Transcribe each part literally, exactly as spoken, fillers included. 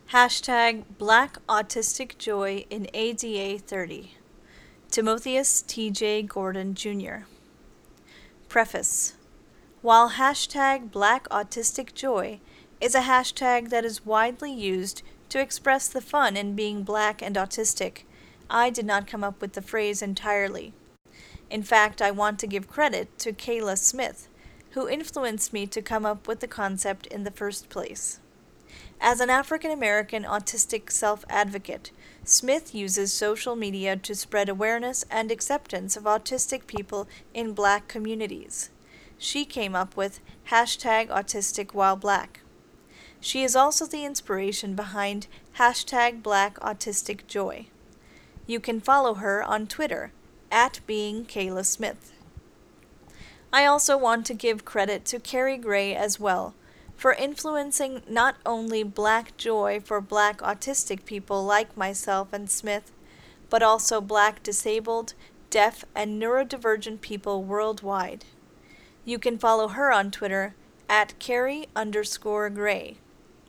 Hashtag Black Autistic Joy in A D A thirty. Timotheus T J Gordon Junior Preface. While hashtag Black Autistic Joy is a hashtag that is widely used to express the fun in being black and autistic, I did not come up with the phrase entirely. In fact, I want to give credit to Kayla Smith, who influenced me to come up with the concept in the first place. As an African American autistic self-advocate, Smith uses social media to spread awareness and acceptance of autistic people in black communities. She came up with hashtag autistic while black. She is also the inspiration behind hashtag Black Autistic Joy. You can follow her on Twitter, at being Kayla Smith. I also want to give credit to Carrie Gray as well, for influencing not only black joy for black autistic people like myself and Smith, but also black disabled, deaf, and neurodivergent people worldwide. You can follow her on Twitter at Carrie underscore Gray.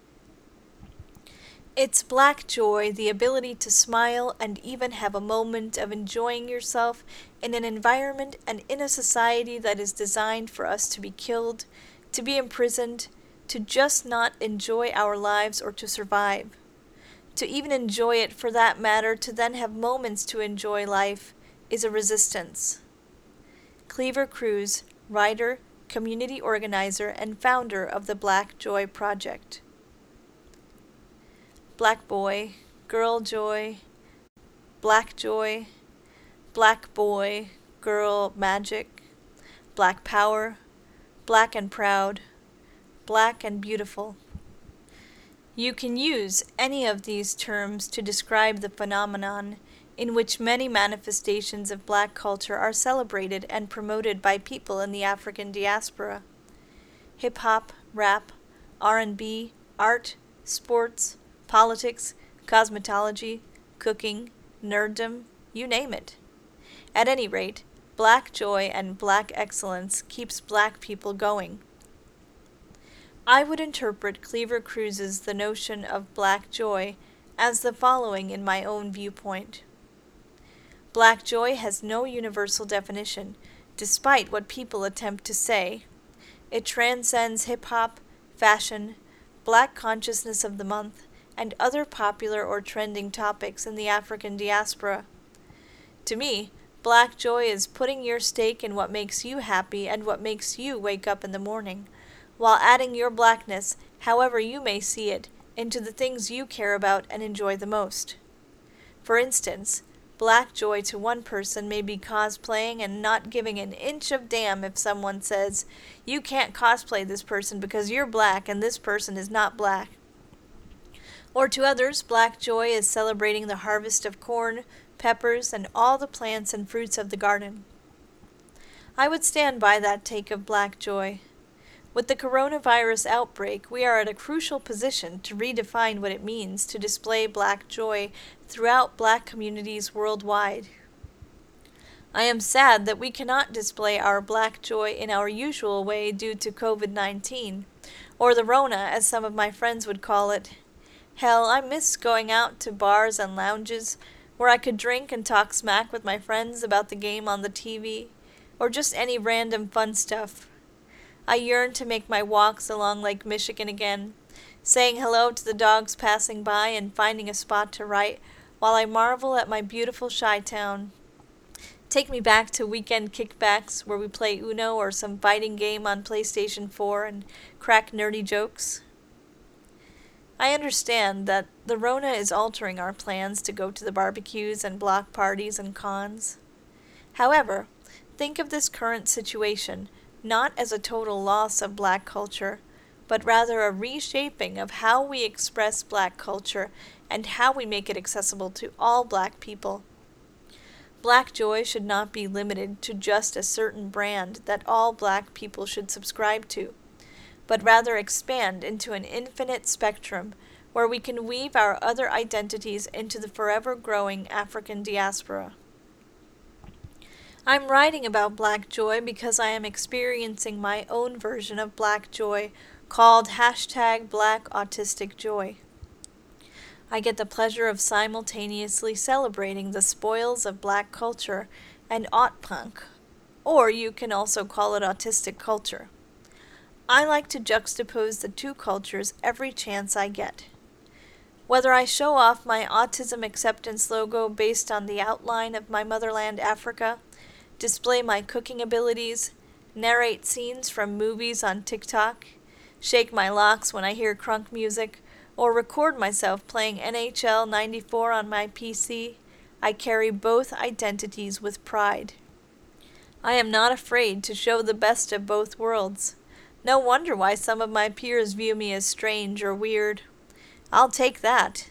It's black joy, the ability to smile and even have a moment of enjoying yourself in an environment and in a society that is designed for us to be killed, to be imprisoned, to just not enjoy our lives or to survive. To even enjoy it, for that matter, to then have moments to enjoy life, is a resistance. Cleaver Cruz, writer, community organizer, and founder of the Black Joy Project. Black boy, girl joy, black joy, black boy, girl magic, black power, black and proud, black and beautiful. You can use any of these terms to describe the phenomenon in which many manifestations of black culture are celebrated and promoted by people in the African diaspora. Hip-hop, rap, R and B, art, sports, politics, cosmetology, cooking, nerddom, you name it. At any rate, black joy and black excellence keeps black people going. I would interpret Cleaver Cruz's The Notion of Black Joy as the following in my own viewpoint. Black joy has no universal definition, despite what people attempt to say. It transcends hip-hop, fashion, Black Consciousness of the Month, and other popular or trending topics in the African diaspora. To me, black joy is putting your stake in what makes you happy and what makes you wake up in the morning, while adding your blackness, however you may see it, into the things you care about and enjoy the most. For instance, black joy to one person may be cosplaying and not giving an inch of damn if someone says, "You can't cosplay this person because you're black and this person is not black." Or to others, black joy is celebrating the harvest of corn, peppers, and all the plants and fruits of the garden. I would stand by that take of black joy. With the coronavirus outbreak, we are at a crucial position to redefine what it means to display black joy throughout black communities worldwide. I am sad that we cannot display our black joy in our usual way due to COVID nineteen, or the Rona, as some of my friends would call it. Hell, I miss going out to bars and lounges where I could drink and talk smack with my friends about the game on the T V, or just any random fun stuff. I yearn to make my walks along Lake Michigan again, saying hello to the dogs passing by and finding a spot to write while I marvel at my beautiful Chi-town. Take me back to weekend kickbacks where we play Uno or some fighting game on PlayStation four and crack nerdy jokes. I understand that the Rona is altering our plans to go to the barbecues and block parties and cons. However, think of this current situation not as a total loss of black culture, but rather a reshaping of how we express black culture and how we make it accessible to all black people. Black joy should not be limited to just a certain brand that all black people should subscribe to, but rather expand into an infinite spectrum where we can weave our other identities into the forever growing African diaspora. I'm writing about black joy because I am experiencing my own version of black joy called hashtag Black Autistic Joy. I get the pleasure of simultaneously celebrating the spoils of black culture and aut-punk, or you can also call it autistic culture. I like to juxtapose the two cultures every chance I get. Whether I show off my autism acceptance logo based on the outline of my motherland Africa, display my cooking abilities, narrate scenes from movies on TikTok, shake my locks when I hear crunk music, or record myself playing N H L ninety-four on my P C, I carry both identities with pride. I am not afraid to show the best of both worlds. No wonder why some of my peers view me as strange or weird. I'll take that.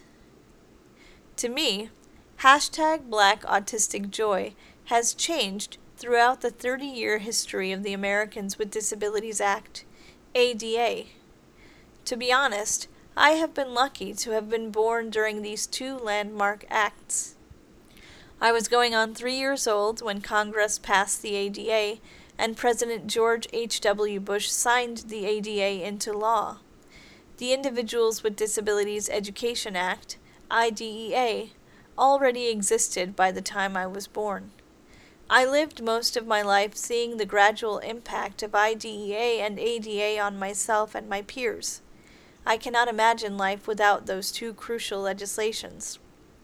To me, hashtag Black Autistic Joy has changed throughout the thirty-year history of the Americans with Disabilities Act, A D A. To be honest, I have been lucky to have been born during these two landmark acts. I was going on three years old when Congress passed the A D A and President George H W Bush signed the A D A into law. The Individuals with Disabilities Education Act, I D E A, already existed by the time I was born. I lived most of my life seeing the gradual impact of I D E A and A D A on myself and my peers. I cannot imagine life without those two crucial legislations.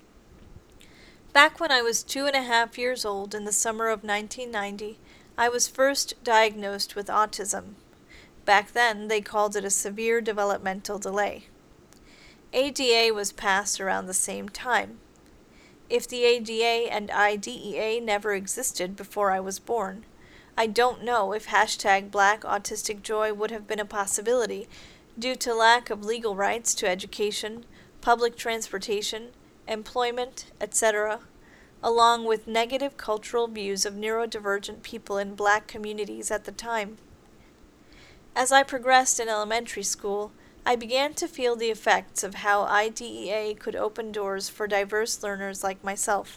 Back when I was two and a half years old in the summer of nineteen ninety, I was first diagnosed with autism. Back then, they called it a severe developmental delay. A D A was passed around the same time. If the A D A and I D E A never existed before I was born, I don't know if hashtag Black Autistic Joy would have been a possibility due to lack of legal rights to education, public transportation, employment, et cetera, along with negative cultural views of neurodivergent people in black communities at the time. As I progressed in elementary school, I began to feel the effects of how I D E A could open doors for diverse learners like myself.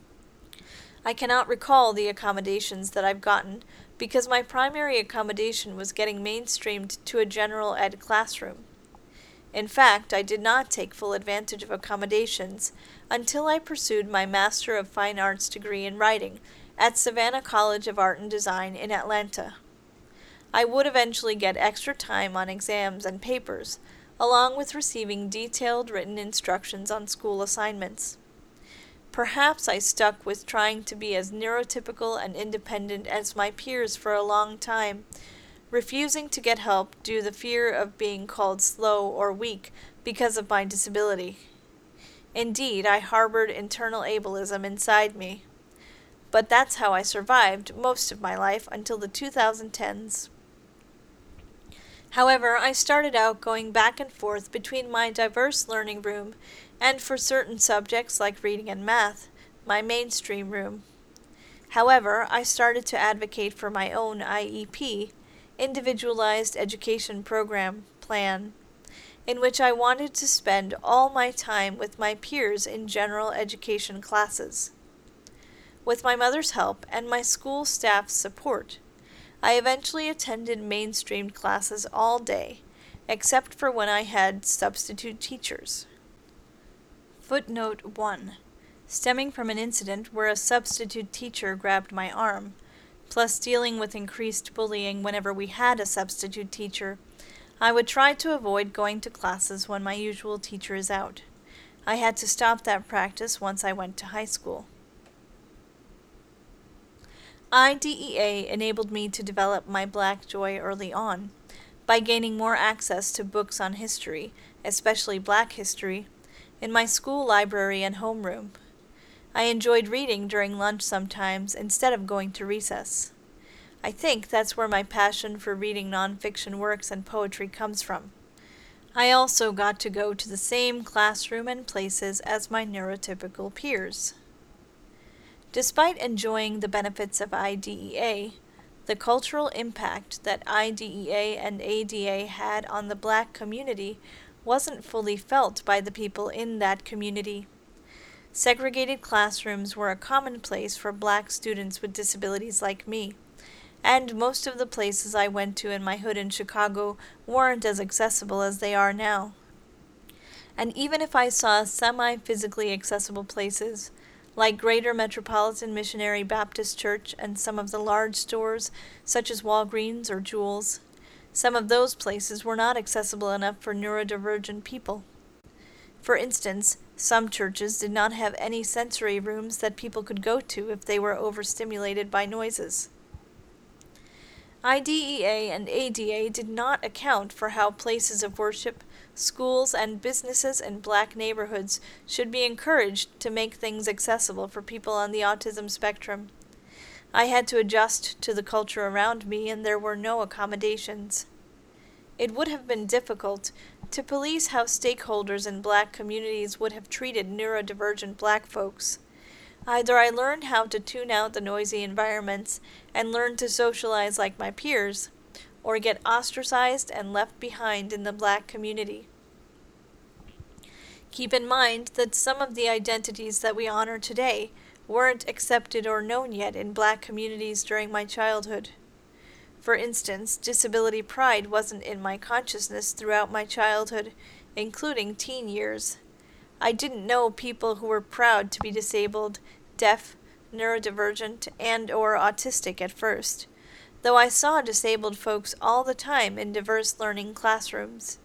I cannot recall the accommodations that I've gotten because my primary accommodation was getting mainstreamed to a general ed classroom. In fact, I did not take full advantage of accommodations until I pursued my Master of Fine Arts degree in writing at Savannah College of Art and Design in Atlanta. I would eventually get extra time on exams and papers, along with receiving detailed written instructions on school assignments. Perhaps I stuck with trying to be as neurotypical and independent as my peers for a long time, refusing to get help due to the fear of being called slow or weak because of my disability. Indeed, I harbored internal ableism inside me. But that's how I survived most of my life until the twenty tens. However, I started out going back and forth between my diverse learning room and, for certain subjects like reading and math, my mainstream room. However, I started to advocate for my own I E P, Individualized Education Program, plan, in which I wanted to spend all my time with my peers in general education classes. With my mother's help and my school staff's support, I eventually attended mainstreamed classes all day, except for when I had substitute teachers. Footnote one. Stemming from an incident where a substitute teacher grabbed my arm, plus dealing with increased bullying whenever we had a substitute teacher, I would try to avoid going to classes when my usual teacher is out. I had to stop that practice once I went to high school. I D E A enabled me to develop my Black joy early on, by gaining more access to books on history, especially Black history, in my school library and homeroom. I enjoyed reading during lunch sometimes instead of going to recess. I think that's where my passion for reading nonfiction works and poetry comes from. I also got to go to the same classroom and places as my neurotypical peers. Despite enjoying the benefits of I D E A, the cultural impact that I D E A and A D A had on the Black community wasn't fully felt by the people in that community. Segregated classrooms were a commonplace for Black students with disabilities like me, and most of the places I went to in my hood in Chicago weren't as accessible as they are now. And even if I saw semi-physically accessible places, like Greater Metropolitan Missionary Baptist Church and some of the large stores, such as Walgreens or Jewel's, some of those places were not accessible enough for neurodivergent people. For instance, some churches did not have any sensory rooms that people could go to if they were overstimulated by noises. I D E A and A D A did not account for how places of worship, schools, and businesses in black neighborhoods should be encouraged to make things accessible for people on the autism spectrum. I had to adjust to the culture around me, and there were no accommodations. It would have been difficult to police how stakeholders in black communities would have treated neurodivergent black folks. Either I learned how to tune out the noisy environments and learn to socialize like my peers, or get ostracized and left behind in the black community. Keep in mind that some of the identities that we honor today weren't accepted or known yet in black communities during my childhood. For instance, disability pride wasn't in my consciousness throughout my childhood, including teen years. I didn't know people who were proud to be disabled, deaf, neurodivergent, and or autistic at first, though I saw disabled folks all the time in diverse learning classrooms.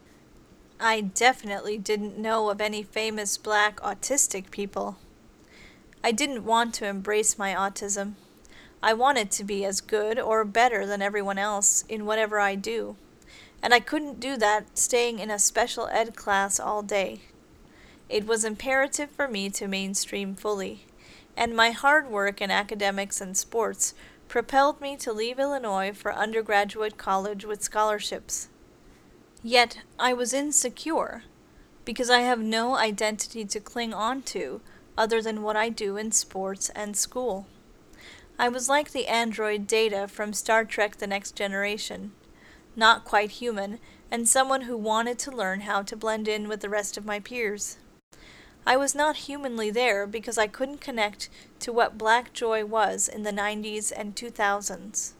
I definitely didn't know of any famous black autistic people. I didn't want to embrace my autism. I wanted to be as good or better than everyone else in whatever I do, and I couldn't do that staying in a special ed class all day. It was imperative for me to mainstream fully, and my hard work in academics and sports propelled me to leave Illinois for undergraduate college with scholarships. Yet I was insecure, because I have no identity to cling on to other than what I do in sports and school. I was like the android Data from Star Trek The Next Generation, not quite human, and someone who wanted to learn how to blend in with the rest of my peers. I was not humanly there because I couldn't connect to what black joy was in the nineties and two thousands.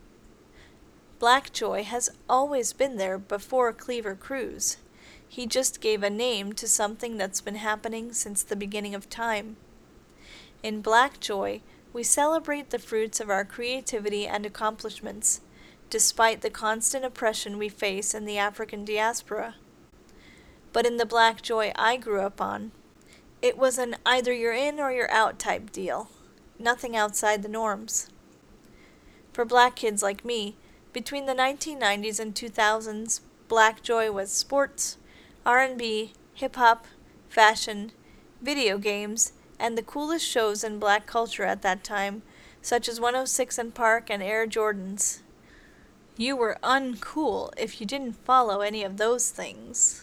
Black joy has always been there before Cleaver Cruz. He just gave a name to something that's been happening since the beginning of time. In black joy, we celebrate the fruits of our creativity and accomplishments, despite the constant oppression we face in the African diaspora. But in the black joy I grew up on, it was an either you're in or you're out type deal, nothing outside the norms. For black kids like me, between the nineteen nineties and two thousands, black joy was sports, R and B, hip-hop, fashion, video games, and the coolest shows in black culture at that time, such as one oh six and Park and Air Jordans. You were uncool if you didn't follow any of those things.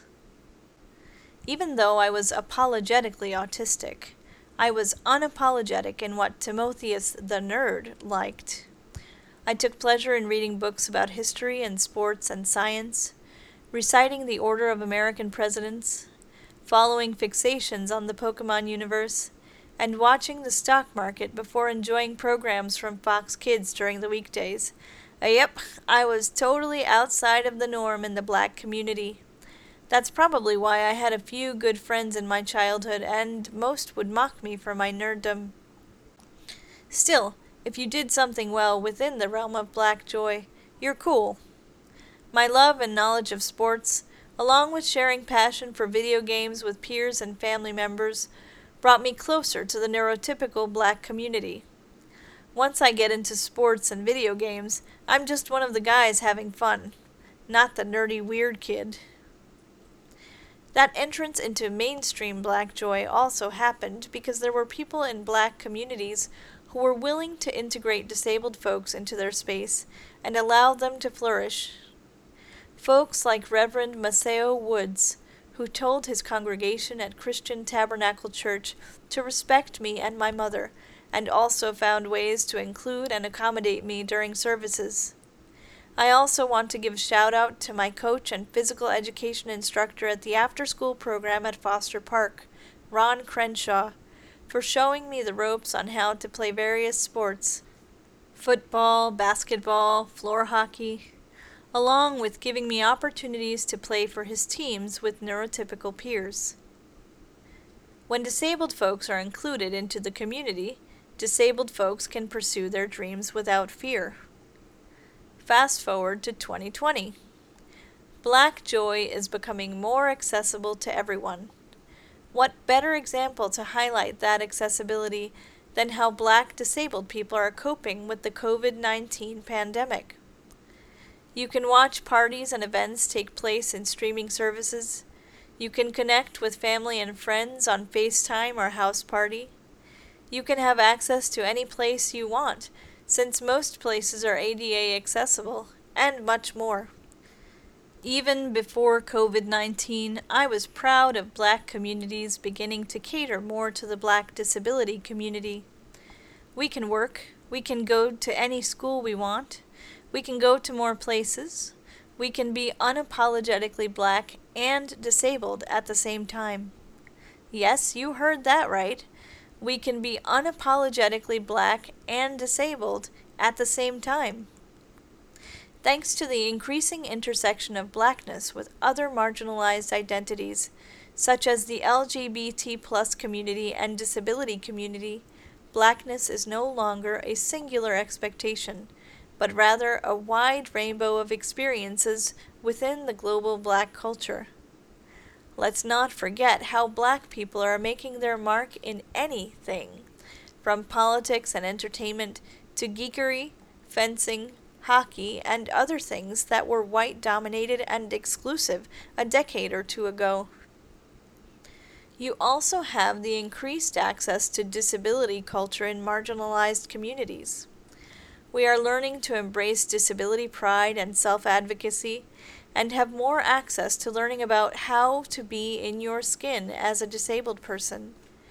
Even though I was apologetically autistic, I was unapologetic in what Timotheus the Nerd liked. I took pleasure in reading books about history and sports and science, reciting the order of American presidents, following fixations on the Pokemon universe, and watching the stock market before enjoying programs from Fox Kids during the weekdays. Uh, yep, I was totally outside of the norm in the black community. That's probably why I had a few good friends in my childhood, and most would mock me for my nerddom. Still, if you did something well within the realm of black joy, you're cool. My love and knowledge of sports, along with sharing passion for video games with peers and family members, brought me closer to the neurotypical black community. Once I get into sports and video games, I'm just one of the guys having fun, not the nerdy weird kid. That entrance into mainstream black joy also happened because there were people in black communities who were willing to integrate disabled folks into their space and allow them to flourish. Folks like Reverend Maceo Woods, who told his congregation at Christian Tabernacle Church to respect me and my mother, and also found ways to include and accommodate me during services. I also want to give a shout out to my coach and physical education instructor at the after-school program at Foster Park, Ron Crenshaw, for showing me the ropes on how to play various sports: football, basketball, floor hockey, along with giving me opportunities to play for his teams with neurotypical peers. When disabled folks are included into the community, disabled folks can pursue their dreams without fear. Fast forward to twenty twenty. Black joy is becoming more accessible to everyone. What better example to highlight that accessibility than how Black disabled people are coping with the COVID nineteen pandemic? You can watch parties and events take place in streaming services. You can connect with family and friends on FaceTime or House Party. You can have access to any place you want, since most places are A D A accessible, and much more. Even before COVID nineteen, I was proud of Black communities beginning to cater more to the Black disability community. We can work, we can go to any school we want, we can go to more places, we can be unapologetically Black and disabled at the same time. Yes, you heard that right. We can be unapologetically Black and disabled at the same time. Thanks to the increasing intersection of Blackness with other marginalized identities, such as the L G B T plus community and disability community, Blackness is no longer a singular expectation, but rather a wide rainbow of experiences within the global Black culture. Let's not forget how Black people are making their mark in anything, from politics and entertainment to geekery, fencing, hockey, and other things that were white-dominated and exclusive a decade or two ago. You also have the increased access to disability culture in marginalized communities. We are learning to embrace disability pride and self-advocacy, and have more access to learning about how to be in your skin as a disabled person.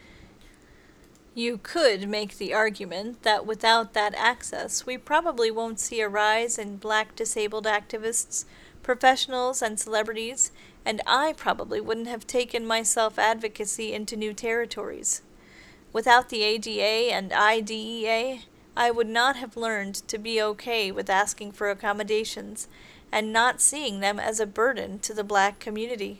You could make the argument that without that access, we probably won't see a rise in Black disabled activists, professionals, and celebrities, and I probably wouldn't have taken my self-advocacy into new territories. Without the A D A and I D E A, I would not have learned to be okay with asking for accommodations and not seeing them as a burden to the Black community.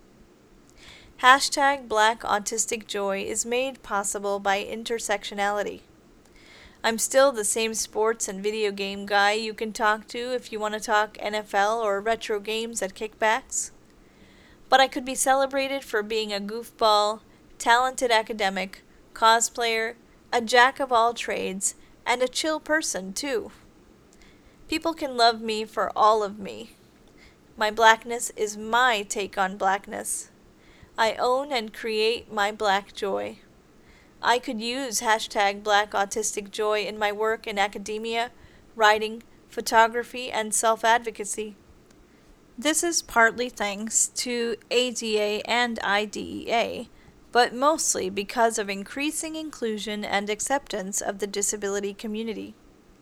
Hashtag Black Autistic Joy is made possible by intersectionality. I'm still the same sports and video game guy you can talk to if you want to talk N F L or retro games at kickbacks. But I could be celebrated for being a goofball, talented academic, cosplayer, a jack of all trades, and a chill person too. People can love me for all of me. My Blackness is my take on Blackness. I own and create my Black joy. I could use hashtag Black Autistic Joy in my work in academia, writing, photography, and self-advocacy. This is partly thanks to A D A and I D E A, but mostly because of increasing inclusion and acceptance of the disability community.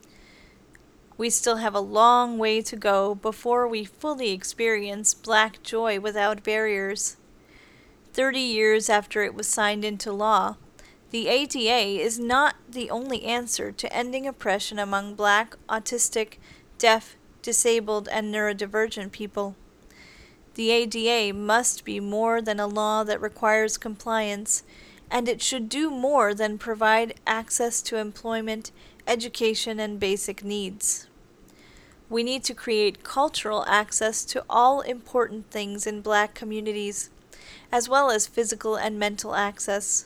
We still have a long way to go before we fully experience Black joy without barriers. Thirty years after it was signed into law, the A D A is not the only answer to ending oppression among Black, autistic, deaf, disabled, and neurodivergent people. The A D A must be more than a law that requires compliance, and it should do more than provide access to employment, education, and basic needs. We need to create cultural access to all important things in Black communities, as well as physical and mental access.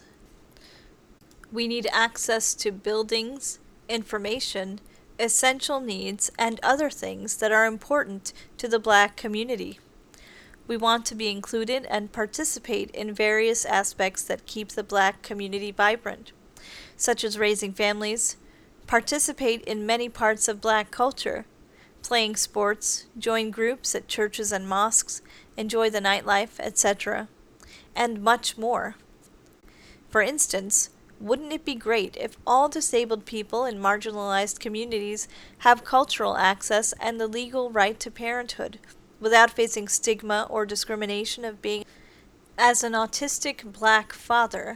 We need access to buildings, information, essential needs, and other things that are important to the Black community. We want to be included and participate in various aspects that keep the Black community vibrant, such as raising families, participate in many parts of Black culture, playing sports, join groups at churches and mosques, enjoy the nightlife, et cetera, and much more. For instance, wouldn't it be great if all disabled people in marginalized communities have cultural access and the legal right to parenthood, without facing stigma or discrimination of being? As an autistic Black father,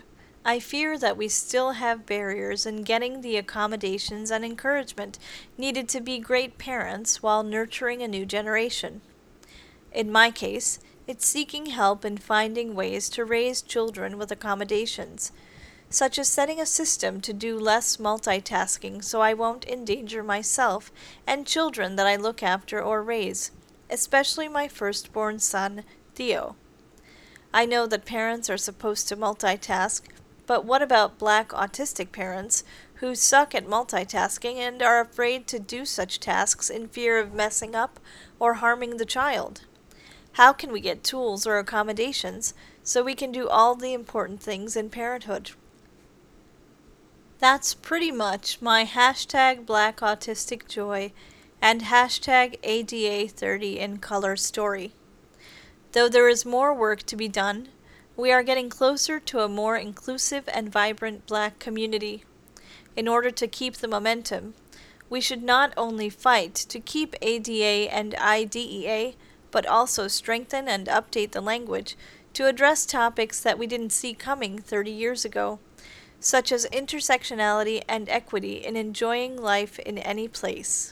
I fear that we still have barriers in getting the accommodations and encouragement needed to be great parents while nurturing a new generation. In my case, it's seeking help in finding ways to raise children with accommodations, such as setting a system to do less multitasking so I won't endanger myself and children that I look after or raise, especially my firstborn son, Theo. I know that parents are supposed to multitask, but what about black autistic parents who suck at multitasking and are afraid to do such tasks in fear of messing up or harming the child? How can we get tools or accommodations so we can do all the important things in parenthood? That's pretty much my hashtag Black Autistic Joy and hashtag A D A thirty in color story. Though there is more work to be done, we are getting closer to a more inclusive and vibrant Black community. In order to keep the momentum, we should not only fight to keep A D A and I D E A, but also strengthen and update the language to address topics that we didn't see coming thirty years ago, such as intersectionality and equity in enjoying life in any place.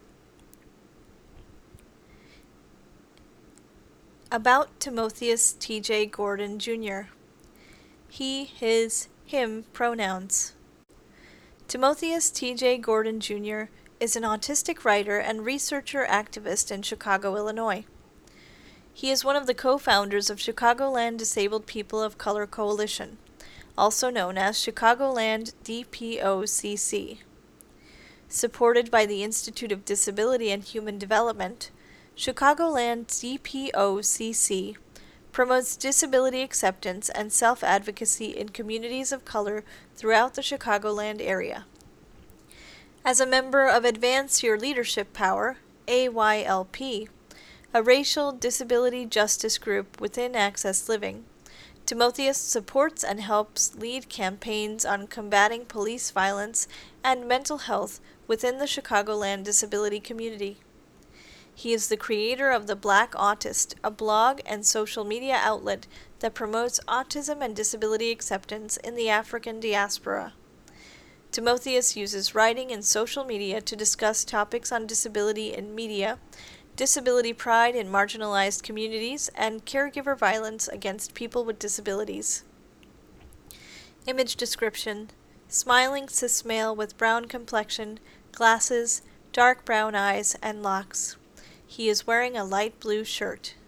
About Timotheus T J Gordon Junior He, his, him pronouns. Timotheus T J Gordon Junior is an autistic writer and researcher activist in Chicago, Illinois. He is one of the co-founders of Chicagoland Disabled People of Color Coalition, also known as Chicagoland D P O C C. Supported by the Institute of Disability and Human Development, Chicagoland D P O C C promotes disability acceptance and self-advocacy in communities of color throughout the Chicagoland area. As a member of Advance Your Leadership Power, A Y L P, a racial disability justice group within Access Living, Timotheus supports and helps lead campaigns on combating police violence and mental health within the Chicagoland disability community. He is the creator of The Black Autist, a blog and social media outlet that promotes autism and disability acceptance in the African diaspora. Timotheus uses writing and social media to discuss topics on disability in media, disability pride in marginalized communities, and caregiver violence against people with disabilities. Image description: smiling cis male with brown complexion, glasses, dark brown eyes, and locks. He is wearing a light blue shirt.